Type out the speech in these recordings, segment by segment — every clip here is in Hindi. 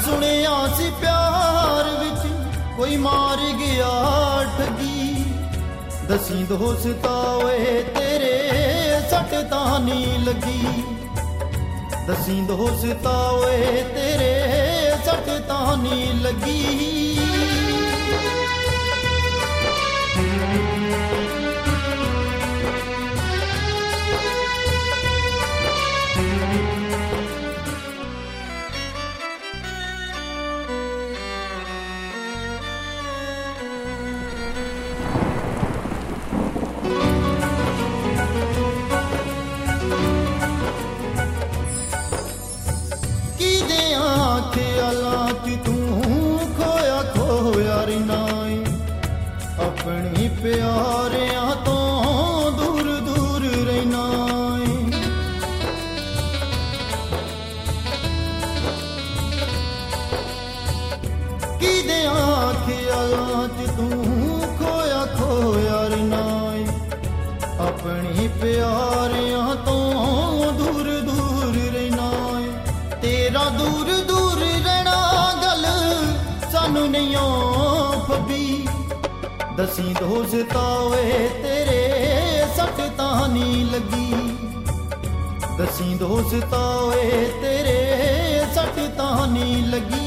सुनिया सी प्यार विच कोई मार गया ठगी, दसी दोस्ता ओए तेरे सट तां नी लगी, दसी दोस्ता ओए तेरे सट तां नी लगी। ख्यालां च तूं खोया खोया रहना है, अपने प्यारियां तो दूर दूर रहना है। किदेयां ख्यालां च तूं खोया खोया रहना है, अपने प्यारियां तो दूर दूर रहना है। तेरा दूर दूर सानू नहीं फबी, दसी दोस्ता ओए तेरे सट तां नी लगी, दसी दोस्ता ओए तेरे सट तां नी लगी।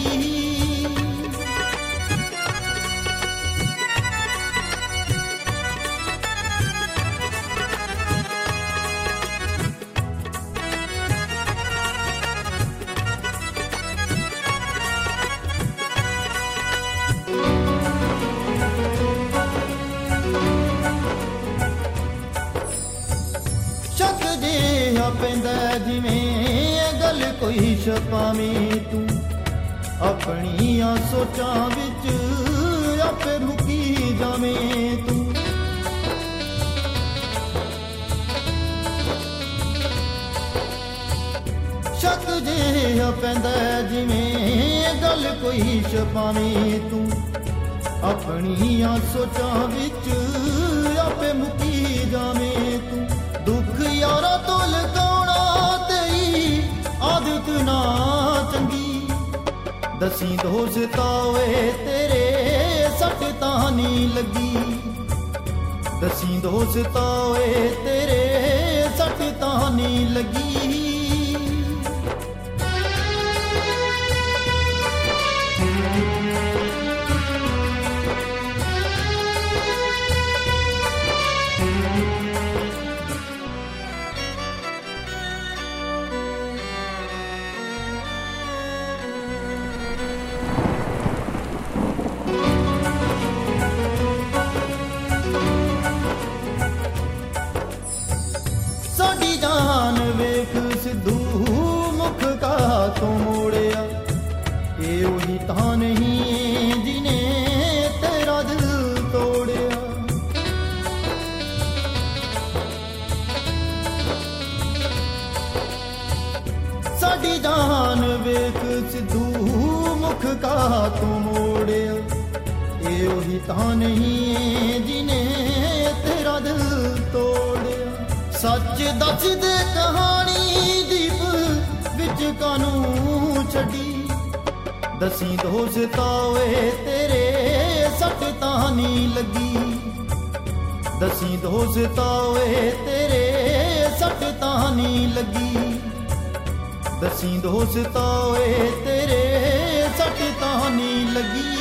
पैंदा जिवें गल कोई छपावीं तू, अपनियां सोचां विच आपे मुकी जावें तू। शक जिहा पैंदा जिवें गल कोई छपावीं तू, अपनियां सोचां विच आपे मुकी जावें तू। दुख यारा तो लगाउणा तेरी आदत ना चंगी, दसी दोस्ता ओए तेरे सट तां नी लगी, दसी दोस्ता ओए तेरे सट तां नी लगी। सिद्धू मुख का तो मोड़िया, ये वही तां नहीं जिन्हें तेरा दिल तोड़िया। साडी जान वेख सिद्धू मुख का तो मोड़िया, ये वही तां नहीं जिन्हें तेरा दिल तोड़िया। सच दस दे कहानी दीप विच कानू छड़ी, दसी दोस्ता ओए तेरे सट तां नी लगी, दसी दोस्ता ओए तेरे सट तां नी लगी, दसी दोस्ता ओए तेरे सट तां नी लगी।